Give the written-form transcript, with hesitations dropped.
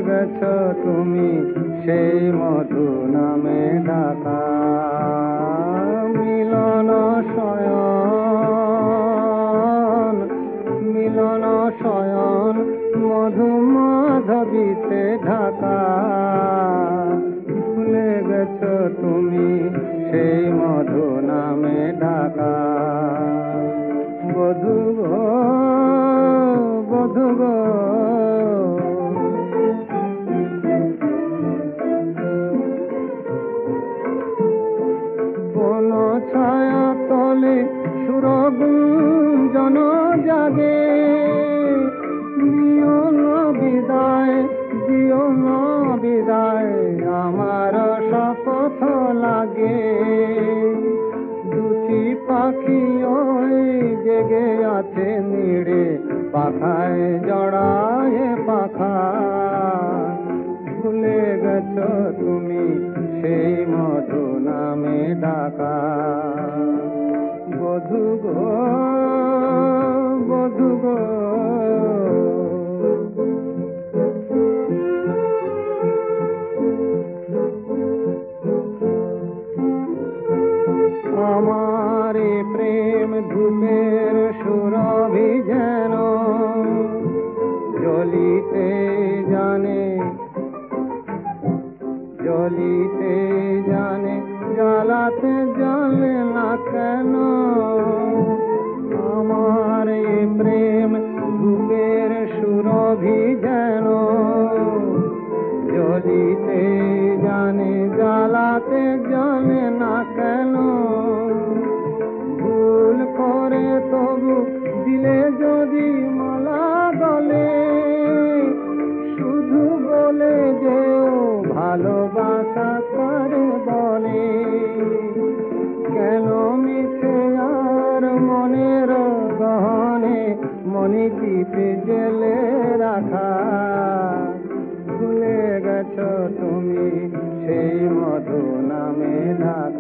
গেছ তুমি সেই মধু নামে ঢাকা। মিলন শয়ন মিলন শয়ন মধু মাধবীতে ঢাকা। ভুলে গেছ তুমি সেই মধু নামে ঢাকা। বধূ গো বধূ গো কোন ছায়া তলে সুরগুঞ্জন জাগে। দিও না বিদায় দিও না বিদায় আমার শপথ লাগে। দুটি পাখি ওই জেগে আছে নিড়ে পাখায় জড়ায় পাখা। ভুলে গেছ তুমি সেই মধু নামে ঢাকা। বধূ গো বধূ গো আমার প্রেম ধূপের সুরভি যেন জ্বলিতে জানে জ্বলিতে জানে জ্বালাতে জানে না কেন। আমার প্রেম ধূপের সুরভি যেন জ্বলিতে জানে জ্বালাতে জানে না কেন। ভুল করে তবু দিলে যদি মালা গলে, শুধু বলে যেও ভালোবাসা করে বলে। কেন মিছে আর মনের গহনে মণিদ্বীপে জেলে রাখা। ভুলে গেছ তুমি সেই মধু নামে ঢাকা।